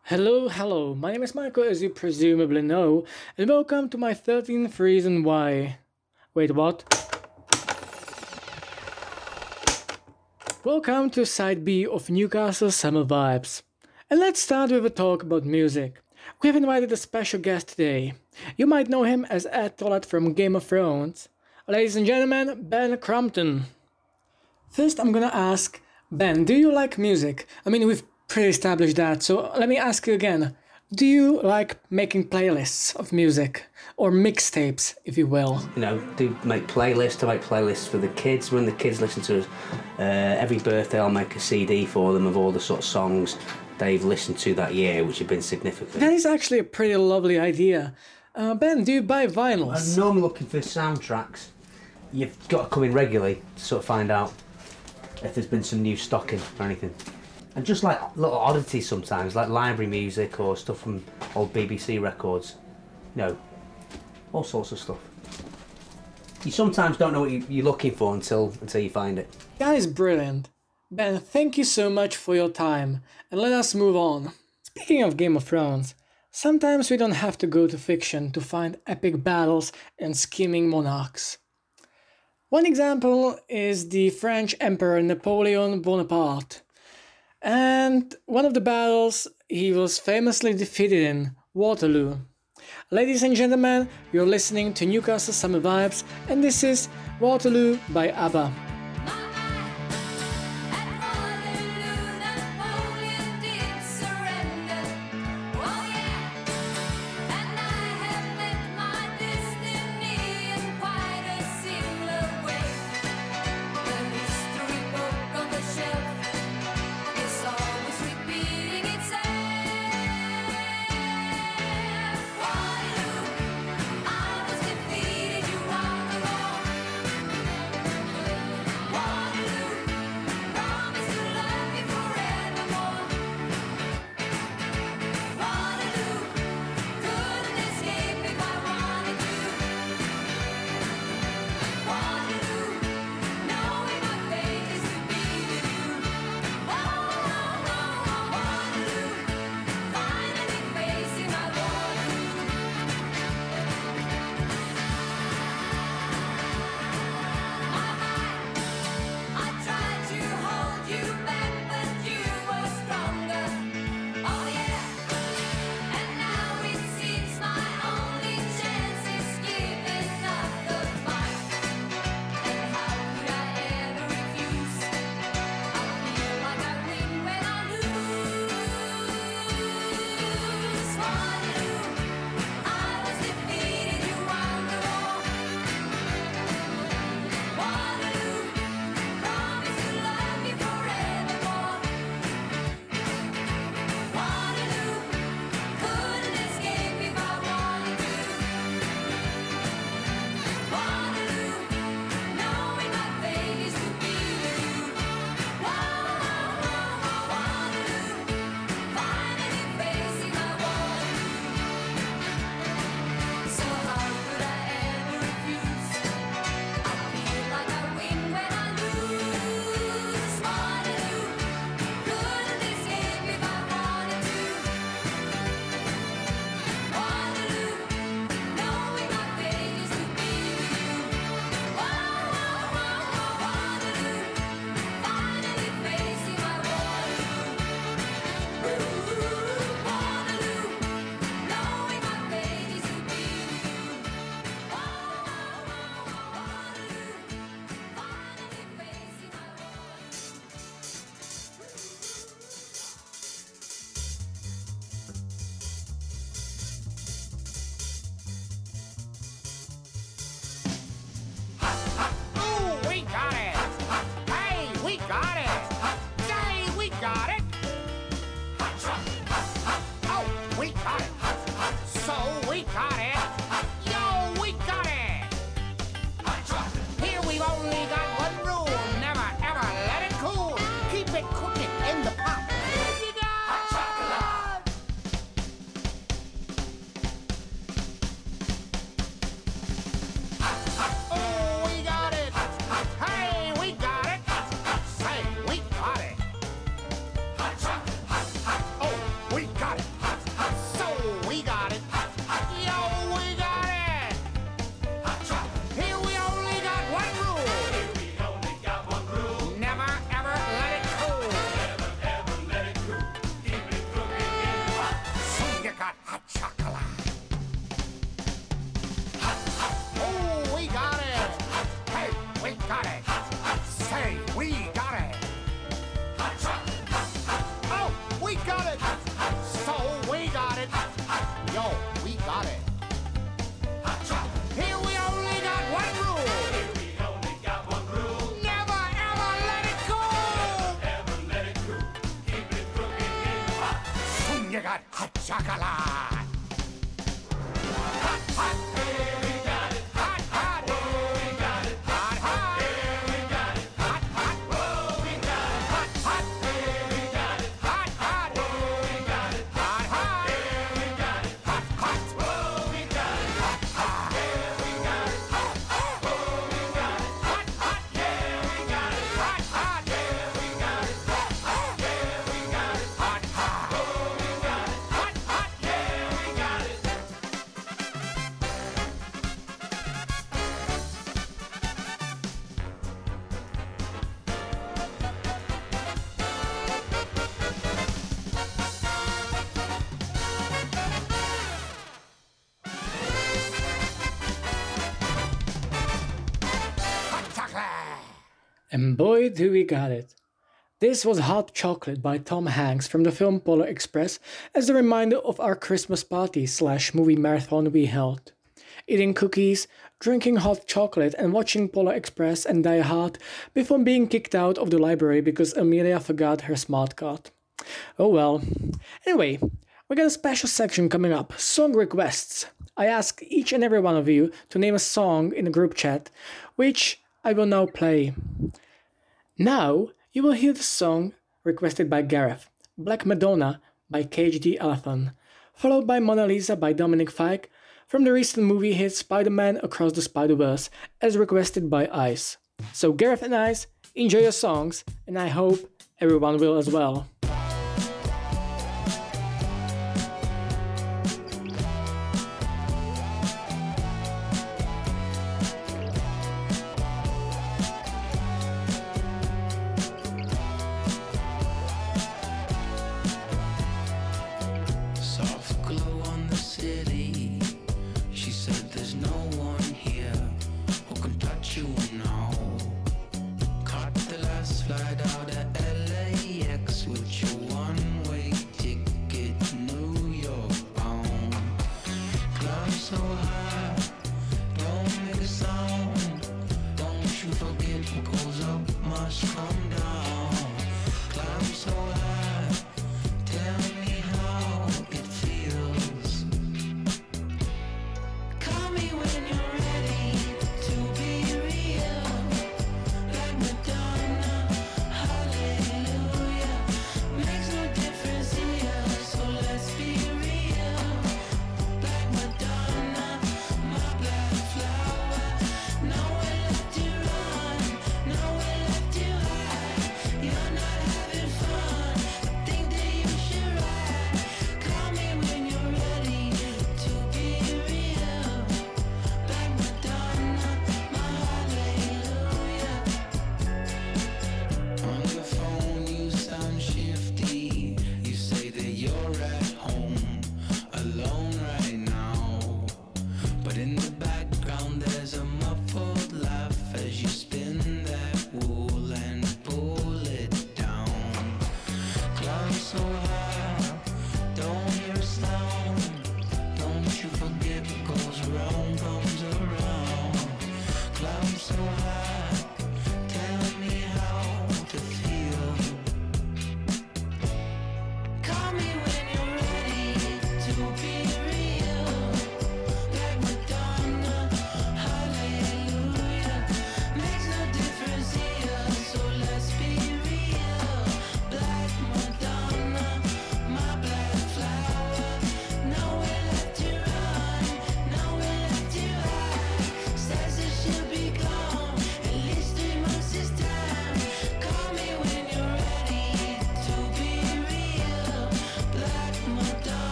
Hello, my name is Michael, as you presumably know, and welcome to my 13th reason why. Wait, what? Welcome to Side B of Newcastle Summer Vibes. And let's start with a talk about music. We have invited a special guest today. You might know him as Ed Tollett from Game of Thrones. Ladies and gentlemen, Ben Crumpton. First, I'm gonna ask Ben, do you like music? I mean, we've pre-established that, so let me ask you again. Do you like making playlists of music? Or mixtapes, if you will? Do make playlists. I make playlists for the kids. When the kids listen to us, every birthday I'll make a CD for them of all the sort of songs they've listened to that year, which have been significant. That is actually a pretty lovely idea. Ben, do you buy vinyls? I'm normally looking for soundtracks. You've got to come in regularly to sort of find out if there's been some new stocking or anything. And just like little oddities sometimes, like library music or stuff from old BBC records. All sorts of stuff. You sometimes don't know what you're looking for until you find it. That is brilliant. Ben, thank you so much for your time, and let us move on. Speaking of Game of Thrones, sometimes we don't have to go to fiction to find epic battles and scheming monarchs. One example is the French Emperor Napoleon Bonaparte. And one of the battles he was famously defeated in, Waterloo. Ladies and gentlemen, you're listening to Newcastle Summer Vibes, and this is Waterloo by ABBA. You got hot chocolate. Hot, hot. Yeah, we got it. Hot, hot. Whoa, we got it. Hot, hot. Yeah, we got it. Hot, hot. Whoa, we got it. Hot, hot. Yeah, we got it. Hot, hot. Whoa, we got it. Hot, hot. Yeah, we got it. Hot, hot. Whoa, we got it. Hot, hot. Yeah, we got it. Hot, hot. Whoa, we got it. Hot, hot. Yeah, we got it. Hot, hot. Yeah, we got it. Hot, hot. Yeah, we got it. Hot, hot. Whoa, we got it. Hot, hot. Yeah, we got it. Hot chocolate. And boy, do we got it. This was Hot Chocolate by Tom Hanks from the film Polar Express as a reminder of our Christmas party / movie marathon we held. Eating cookies, drinking hot chocolate and watching Polar Express and Die Hard before being kicked out of the library because Amelia forgot her smart card. Oh well. Anyway, we got a special section coming up, song requests. I ask each and every one of you to name a song in the group chat, which I will now play. Now, you will hear the song requested by Gareth, Black Madonna by KHD Elephant, followed by Mona Lisa by Dominic Fike from the recent movie hit Spider-Man Across the Spider-Verse as requested by Ice. So Gareth and Ice, enjoy your songs, and I hope everyone will as well. Soft glow on the city. She said there's no one here who can touch you now. Caught the last flight out of LAX with your one-way ticket, New York bound. Climb so high, don't make a sound. Don't you forget what goes up must come down. Climb so high, tell me how it feels. Call me when you're ready to be real. Like Madonna, hallelujah. Makes no difference here, so let's be real. Like Madonna, my black flower. Nowhere left to run, nowhere left to hide. You're not having fun. I think that you should run.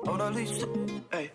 Mona Lisa, hey.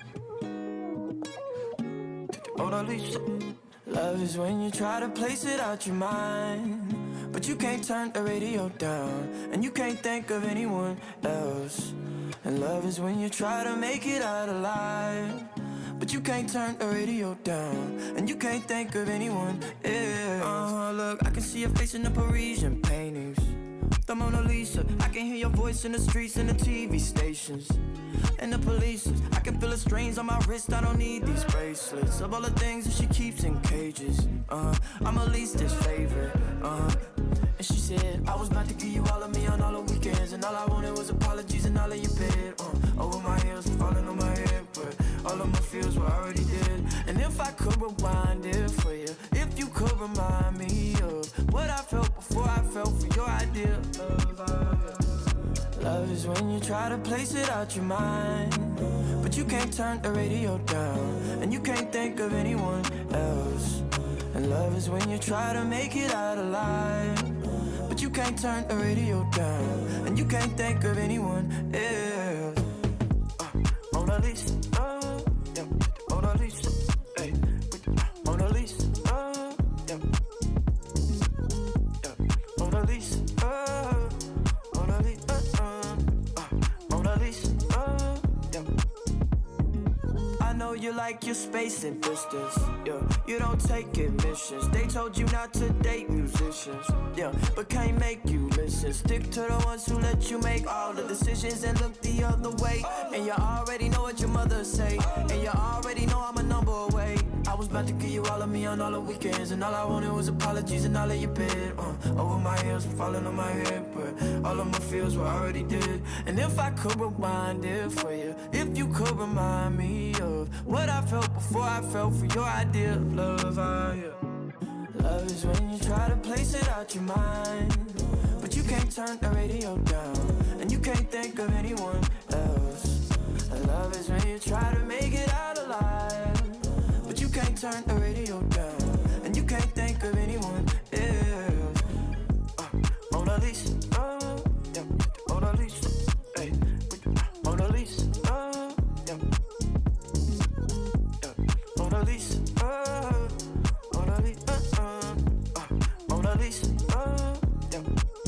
Mona Lisa. Love is when you try to place it out your mind, but you can't turn the radio down, and you can't think of anyone else. And love is when you try to make it out alive, but you can't turn the radio down, and you can't think of anyone else. Look, I can see your face in the Parisian paintings, the Mona Lisa. I can hear your voice in the streets and the TV stations and the police. I can feel the strains on my wrist. I don't need these bracelets of all the things that she keeps in cages. I'm at least his favorite. And she said I was about to give you all of me on all the weekends, and all I wanted was apologies and all of your bed. Over my heels, falling on my head, but all of my feels were already dead. And if I could rewind it for you, if you could remind me of what I felt before I fell for your idea of love. Love is when you try to place it out your mind, but you can't turn the radio down, and you can't think of anyone else. And love is when you try to make it out alive, but you can't turn the radio down, and you can't think of anyone else. Mona Lisa, yeah, Mona Lisa, hey, Mona Lisa, yeah, yeah, Mona Lisa, Mona Lisa, Mona Lisa, yeah. I know you like your space and distance, yeah. You don't take admissions. They told you not to date musicians, yeah, but can't make you listen. Stick to the ones who let you make all the decisions and look the other way. And you already know what your mother say, and you already know I'm a number away. I was about to give you all of me on all the weekends, and all I wanted was apologies and all of your bed. Over my heels, falling on my head, but all of my feels were already dead. And if I could rewind it for you, if you could remind me of what I felt before I fell for your idea of love, Love is when you try to place it out your mind, but you can't turn the radio down, and you can't think of anyone else. And love is when you try to make it out alive, but you can't turn the radio down, and you can't think of anyone else. Mona Lisa, yeah, Mona Lisa, hey, Mona Lisa, yeah, yeah, Mona Lisa, Mona Lisa, Mona Lisa, yeah.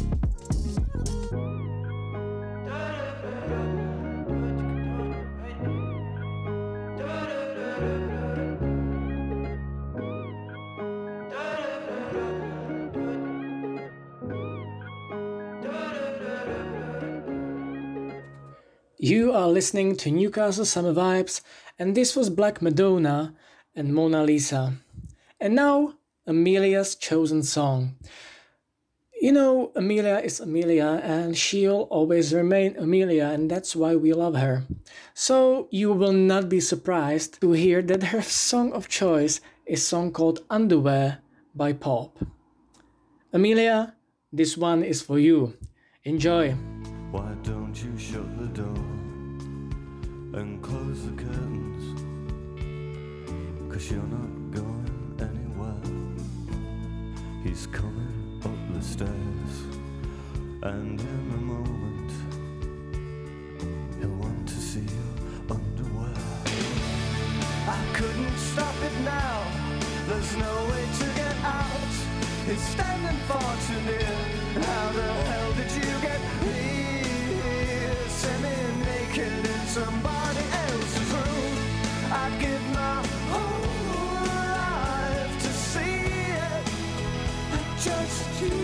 You are listening to Newcastle Summer Vibes, and this was Black Madonna and Mona Lisa. And now, Amelia's chosen song. You know, Amelia is Amelia, and she'll always remain Amelia, and that's why we love her. So you will not be surprised to hear that her song of choice is a song called Underwear by Pop. Amelia, this one is for you. Enjoy. Why don't you shut the door and close the curtains? 'Cause you're not going anywhere. He's coming up the stairs, and in a moment he'll want to see your underwear. I couldn't stop it now, there's no way to get out. It's standing far too near. How the hell did you get here? Semi-naked in somebody else's room. I'd give my whole life to see it. But just you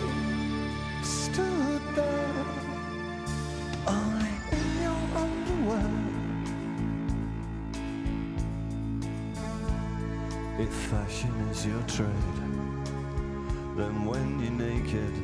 stood there, only in your underwear. If fashion is your trade, then when you're naked,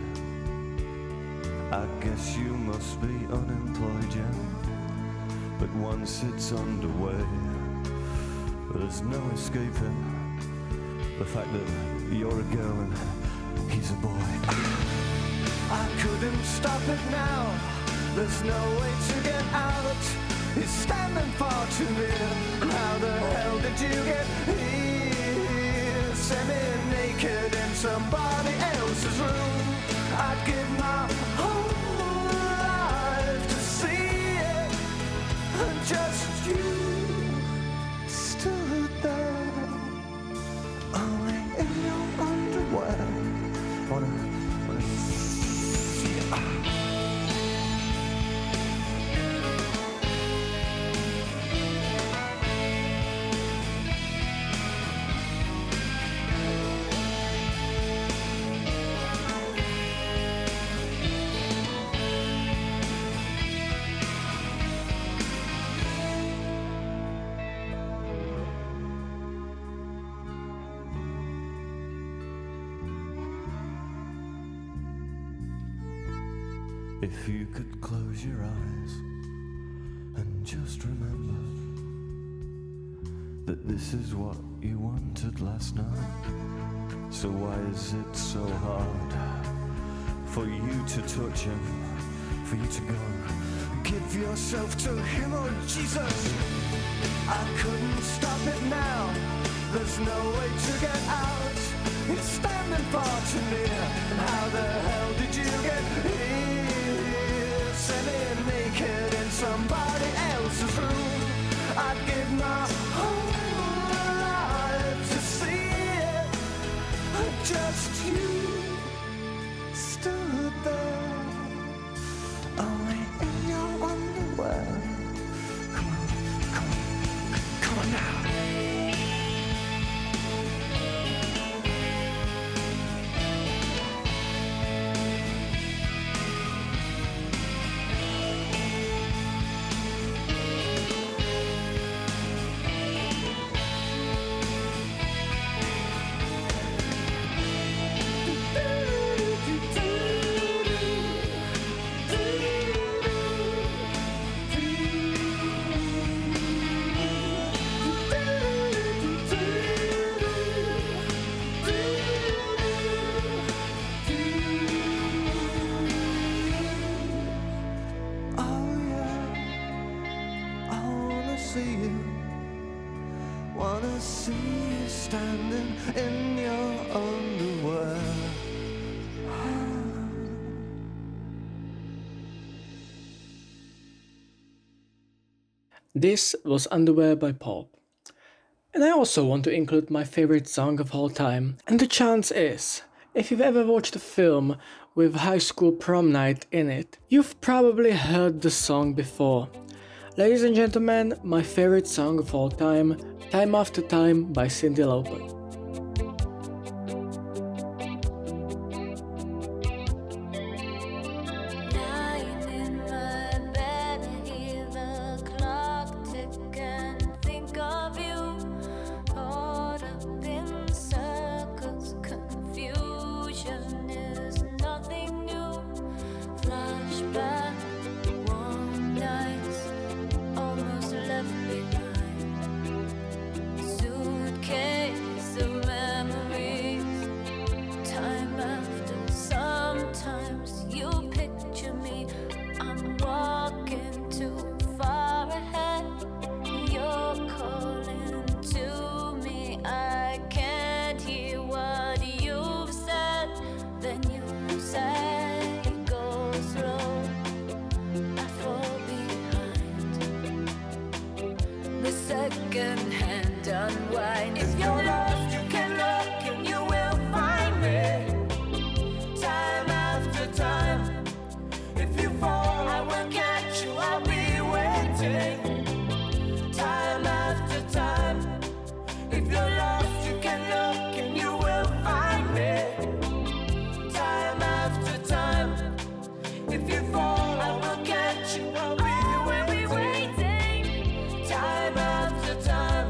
I guess you must be unemployed, yeah. But once it's underway, there's no escaping the fact that you're a girl and he's a boy. I couldn't stop it now, there's no way to get out. He's standing far too near. How the hell did you get here? Semi-naked in somebody else's room. I'd give my whole life to see it. If you could close your eyes and just remember that this is what you wanted last night. So why is it so hard for you to touch him, for you to go? Give yourself to him, oh Jesus. I couldn't stop it now. There's no way to get out. It's standing far too near. And how the hell did you get here? Semi-naked in somebody else's room. I'd give my whole life to see it. Just you stood there, only in your underwear. Come on, come on, come on now. Wanna see you standing in your underwear. This was Underwear by Pulp. And I also want to include my favorite song of all time. And the chance is, if you've ever watched a film with High School Prom Night in it, you've probably heard the song before. Ladies and gentlemen, my favorite song of all time, Time After Time by Cyndi Lauper. Lying in my bed, I hear the clock tick and think of you. Caught up in circles, confusion is nothing new. Flashback, warm nights, almost left behind. Suitcase of memories, time after. Sometimes you picture me, I'm walking too far ahead. You're calling to me, I can't hear what you've said. Then you say, go slow, I fall behind. The second hand unwind. If you're lost, you can look and you will find me. Time after time. If you fall, I will catch you, I'll be waiting. Time after time. If you're lost, you can look and you will find me. Time after time. If you fall, I will catch you, I'll be waiting. Time after time.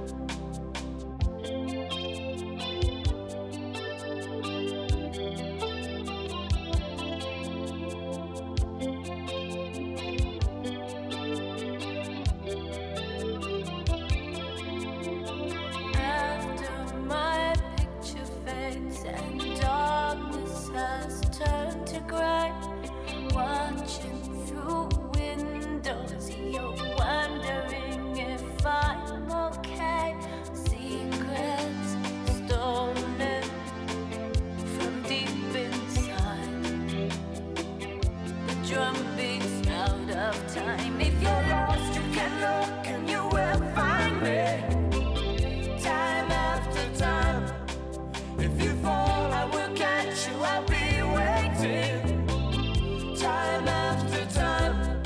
After my picture fades and darkness has turned to gray, watching through windows, you're wondering if I'm okay. Secrets stolen from deep inside. The drum beats out of time. If you're lost, you can look and you will find me. Time after time. If you fall, I will catch you, I'll be waiting. Time after time.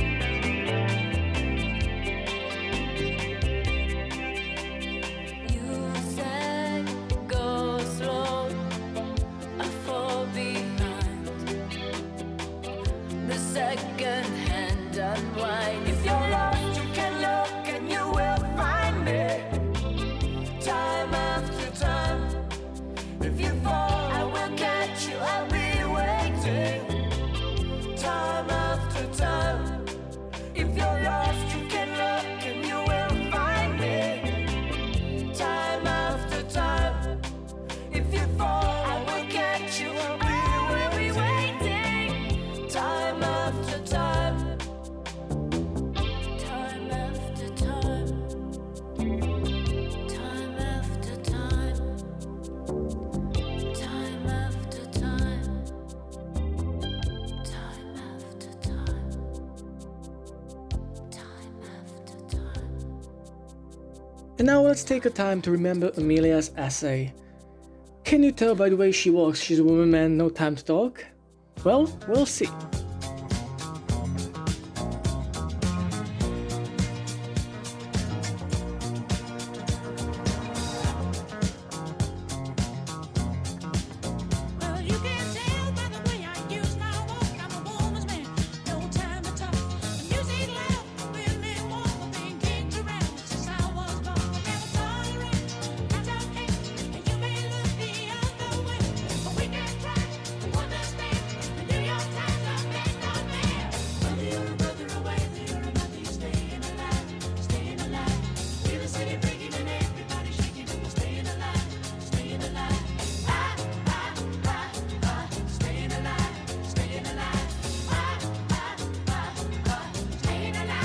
You And now let's take a time to remember Amelia's essay. Can you tell by the way she walks she's a woman man, no time to talk? Well, we'll see. Well, you can tell by the way I use my walk, I'm a woman's man, no time to talk. Music loud, women warm, being kicked around since I was born. Never tolerate, that's okay, and you may look the other way, but we can try to understand. The New York Times are based on man. Whether you're a brother or whether you're a mother, you're staying alive, staying alive. Feel the city breaking and everybody shaking, and we're staying alive, staying alive. Staying alive, staying alive. Staying alive.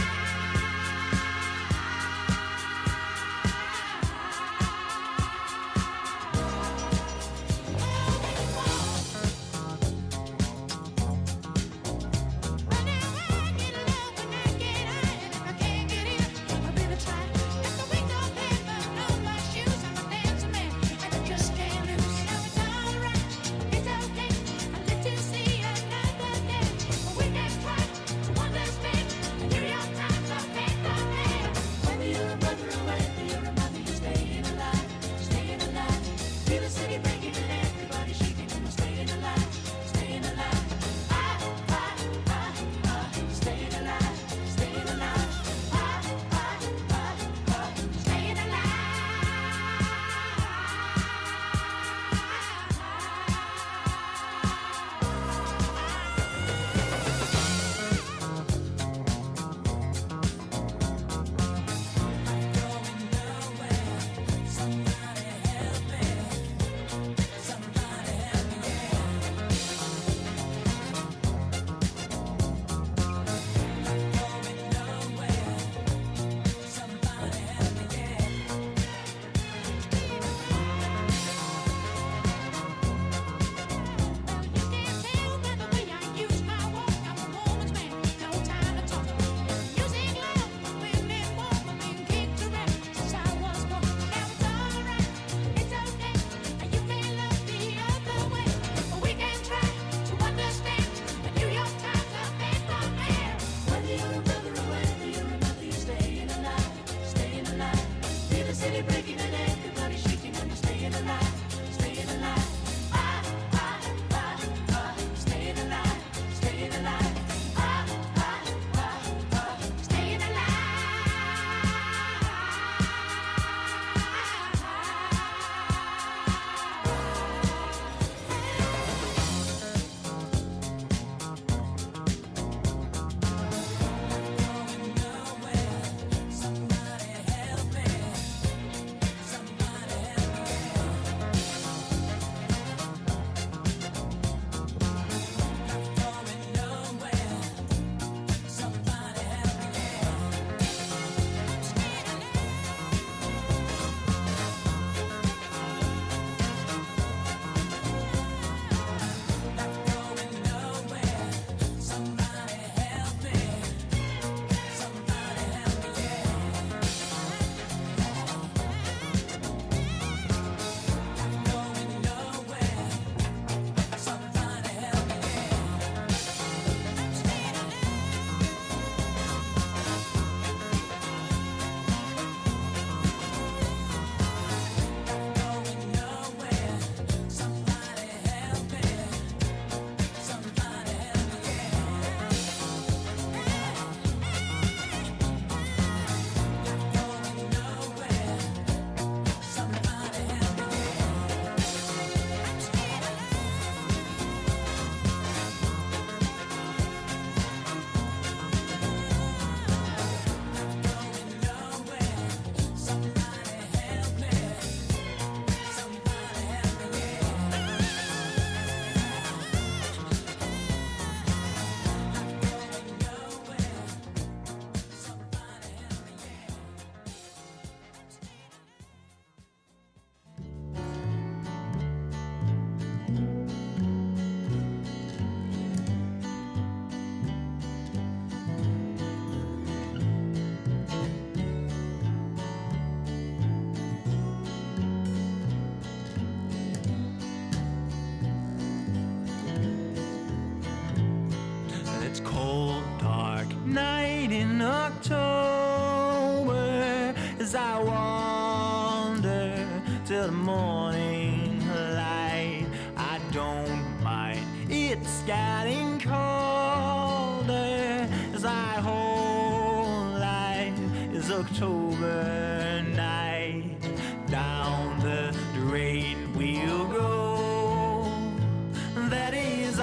I wander till the morning light. I don't mind, it's getting colder as my whole life is October night. Down the drain we'll go, that is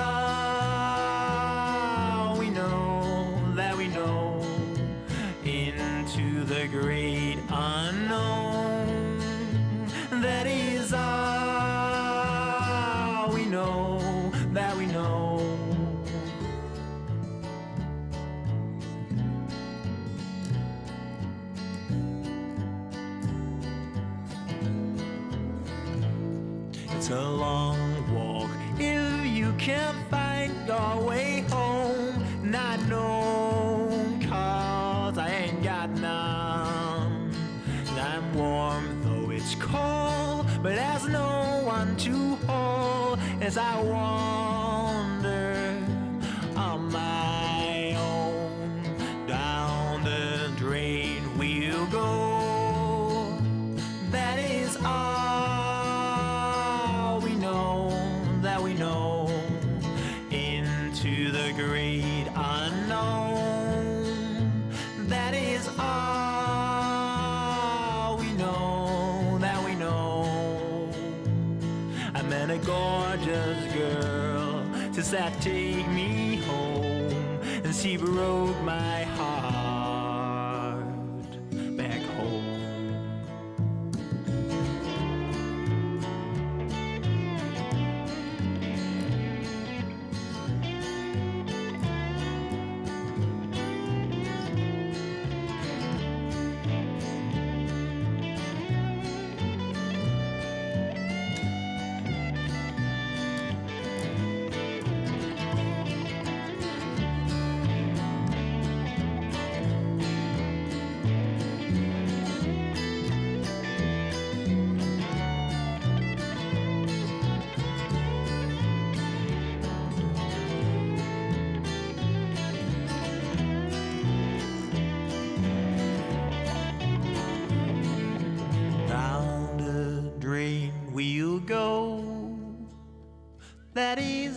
all we know, that we know, into the great unknown. That is all we know, that we know. It's a long walk if you can't find your way home. Not known, cause I ain't got none. I'm warm though it's cold, but there's no one to hold as I wander on my own. Down the drain we'll go, that is all we know, that we know, into the great unknown. That is all we know, that we know. I met a gorgeous girl to that take me home, and she broke my heart back home. Down the drain we'll go, that is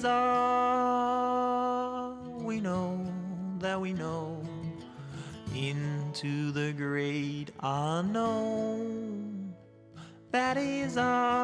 all we know, that we know, into the great unknown. That is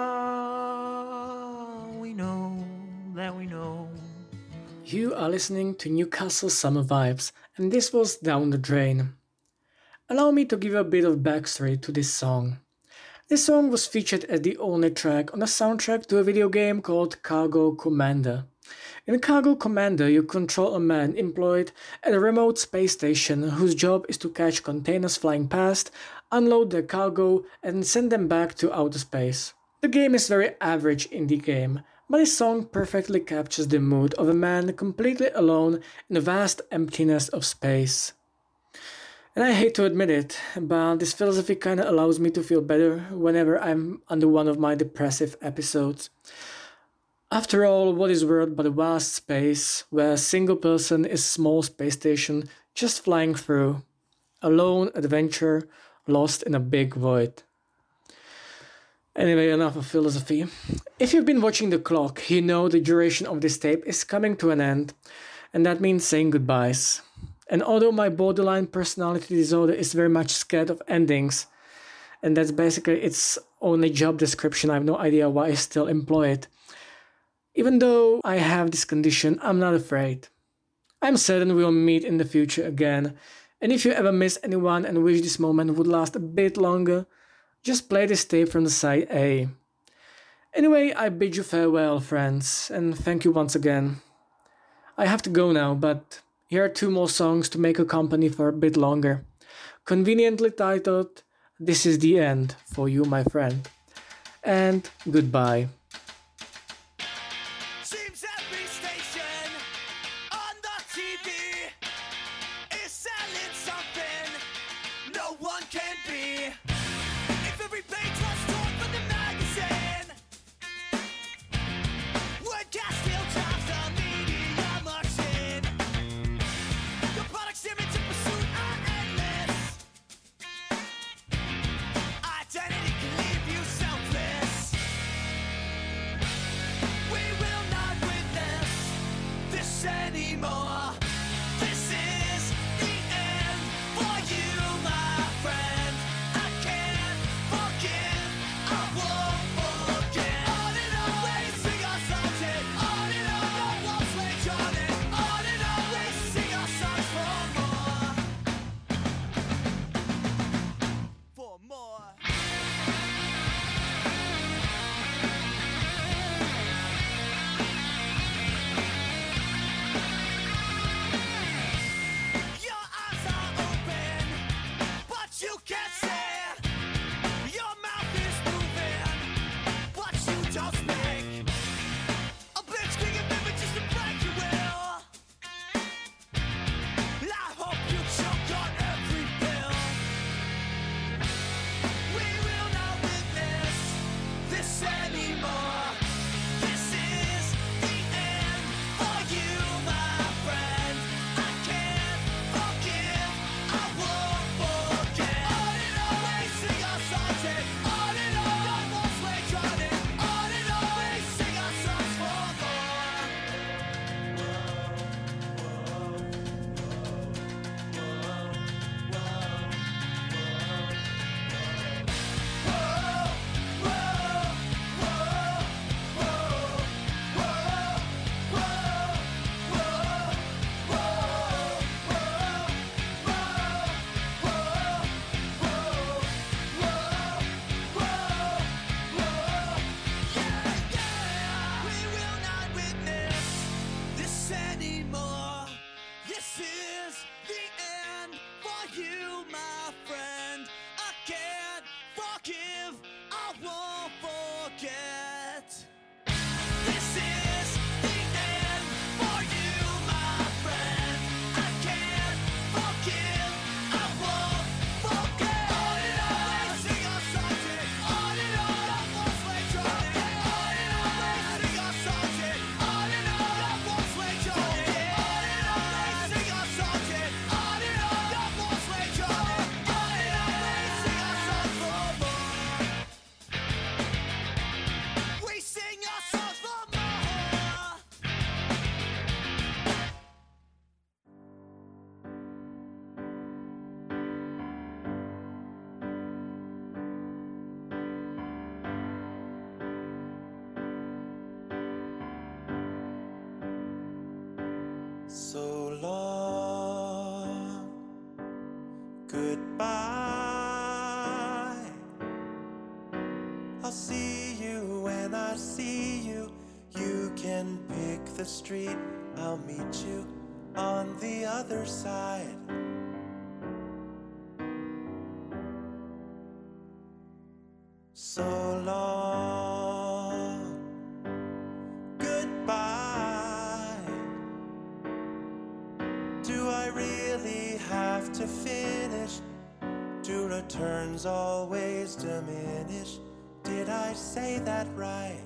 all we know, that we know. You are listening to Newcastle Summer Vibes, and this was Down the Drain. Allow me to give a bit of backstory to this song. This song was featured as the only track on the soundtrack to a video game called Cargo Commander. In Cargo Commander, you control a man employed at a remote space station whose job is to catch containers flying past, unload their cargo, and send them back to outer space. The game is very average indie game, but this song perfectly captures the mood of a man completely alone in the vast emptiness of space. And I hate to admit it, but this philosophy kinda allows me to feel better whenever I'm under one of my depressive episodes. After all, what is world but a vast space where a single person is a small space station just flying through? A lone adventure lost in a big void. Anyway, enough of philosophy. If you've been watching the clock, you know the duration of this tape is coming to an end, and that means saying goodbyes. And although my borderline personality disorder is very much scared of endings, and that's basically its only job description, I have no idea why I still employ it. Even though I have this condition, I'm not afraid. I'm certain we'll meet in the future again, and if you ever miss anyone and wish this moment would last a bit longer, just play this tape from the side A. Anyway, I bid you farewell, friends, and thank you once again. I have to go now, but here are 2 more songs to make a company for a bit longer. Conveniently titled, This is the End for you, my friend. And goodbye. Seems every station on the TV is selling something no one can be. If every page was torn from the magazine, would cast still drives the media machine. The products image and pursuit are endless. can say your mouth is moving, but you don't speak. A blitzkrieg of images to break your will. I hope you choke on every pill. We will not witness this anymore. This is the end for you, my friend. I can't forgive, I won't forget. On and on, we sing our songs and on and on, God won't sway Johnny. On and on, we sing our songs for We will not witness this anymore. This is the end for you, my friend. I can't forgive, I won't forget. This is the end for you, my friend. I can't forgive, I won't forget. On and on, we sing our songs and on and on, God won't sway Johnny. On and on, we sing our songs and on and on, God won't sway Johnny. On and on, we sing our songs and on and on, God won't sway Johnny. On and on, we sing our songs for more. We sing our songs for more. So long, goodbye. I'll see you when I see you. You can pick the street, I'll meet you on the other side. So long, goodbye. Do I really have to finish? Do returns always diminish? Did I say that right?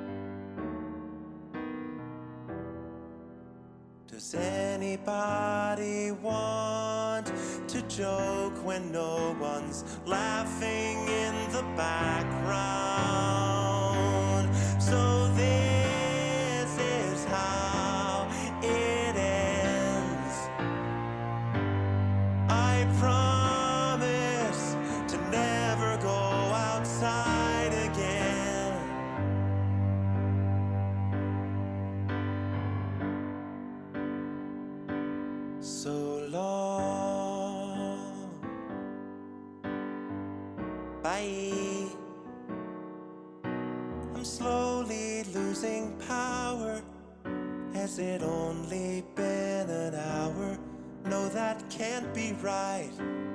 Does anybody want to joke when no one's laughing in the background? So this is how it ends. I promise to never go outside again. So long. Bye. I'm slowly losing power. Has it only been an hour? No, that can't be right.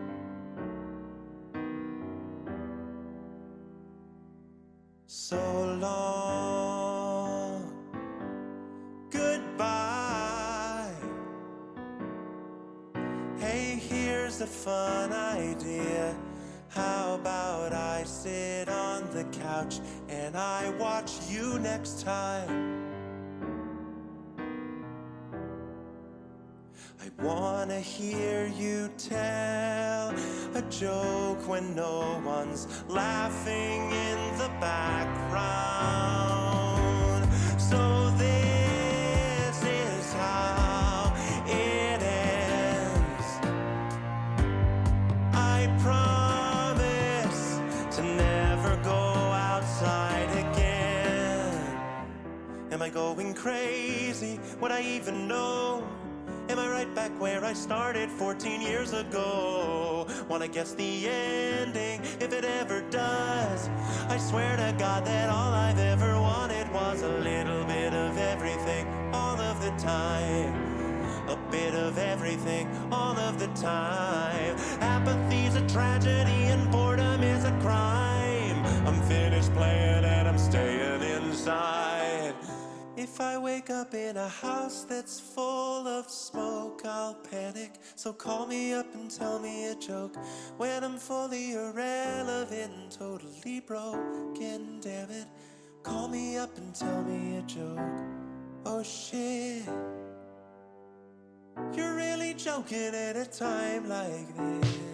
So long. Goodbye. Hey, here's a fun idea. How about I sit on the couch and I watch you next time? I wanna hear you tell a joke when no one's laughing in the background. So this is how it ends. I promise to never go outside again. Am I going crazy? Would I even know? Am I right back where I started 14 years ago? Wanna guess the ending, if it ever does. I swear to God that all I've ever wanted was a little bit of everything, all of the time. A bit of everything all of the time. Apathy's a tragedy and boredom is a crime. I'm finished playing and I'm staying inside. If I wake up in a house that's full of smoke, I'll panic. So call me up and tell me a joke. When I'm fully irrelevant, totally broken, damn it. Call me up and tell me a joke. Oh shit, you're really joking at a time like this.